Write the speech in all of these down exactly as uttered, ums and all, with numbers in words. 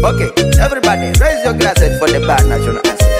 Okay, everybody, raise your glasses for the bad national anthem.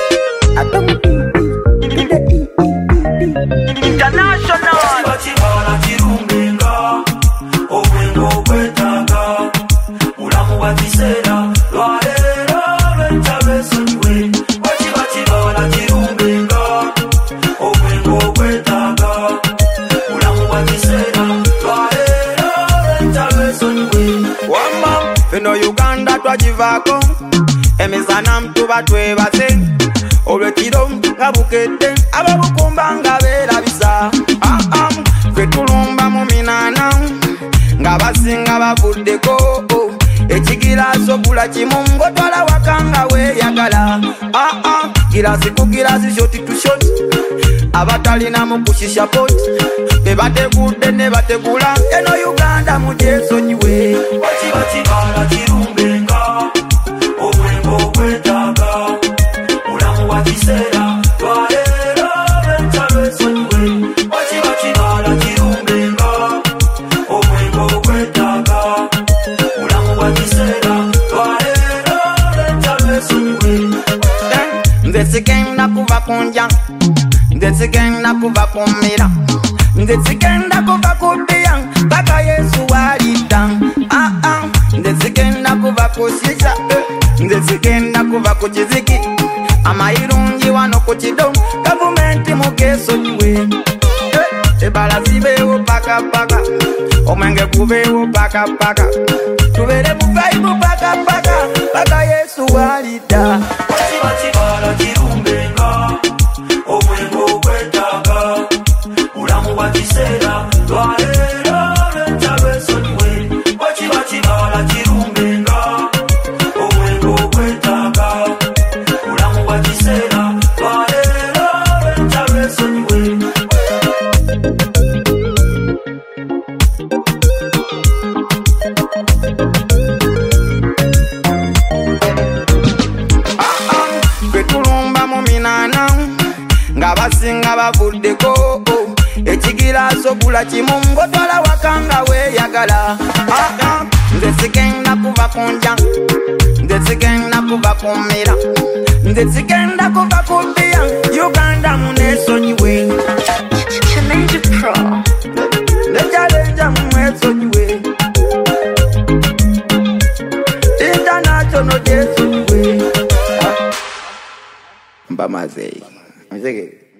International. Chibala chirumbenga, obwengo kwetaga, ulamu wa kisera, lwalera lwentabesonyiwe. Wachiba chibala chirumbenga, obwengo kwetaga, ulamu wa kisera, lwalera lwentabesonyiwe. Wamba, fino Uganda twajivako, emizana mtuba twebase, olwekiro nga bukedde, ababukumba nga beerabisa. Ah ah, ffe tulumba mu minaana, nga basinga bavuddeko, ekigiraasi ogula kimu ng'otwala waka nga weeyagala. Ah ah, girasi ku girasi, shoti tu shoti, abatalina mu kushisha poti, be bategudde ne bategula, eno Uganda mugyesonyiwe. Wachiba chibala chirumbenga, obwengo kwetaga, ulamu wa kisera, lwalera lwentabesonyiwe. Wachiba chibala chirumbenga, obwengo kwetaga, ulamu wa kisera, lwalera lwentabesonyiwe. Nze sigenda kuva kunja, nze sigenda kuva kumira, nze sigenda kuva kudiya paka Yesu walita. Ah ah, nze sigenda kuva kushisha, nze sigenda kuva kukiziki, amayirungi wano ku kido, gavumenti mugesonyiwe. Ebala zibeewo paka paka, omwenge gubeewo paka paka, tubere mu vibe paka paka paka Yesu walita. Wachiba chibala chirumbenga, obwengo kwetaga, ulamu wa kisera, lwalera lwentabesonyiwe. Wachiba chibala chirumbenga, obwengo kwetaga, ulamu wa kisera, lwalera lwentabesonyiwe. Betulumba mu minaana, nga basinga bavuddeko, ekigiraasi ogula kimu ng'otwala waka nga weeyagala. Ah ah, nze sigenda kuva kunja, nze sigenda kuva kumira, nze sigenda kuva kudiya, Uganda muneesonyiwe. Challenge Pro. Ne challenge mumwesonyiwe. International gyesonyiwe. Mbamaze. Mzege.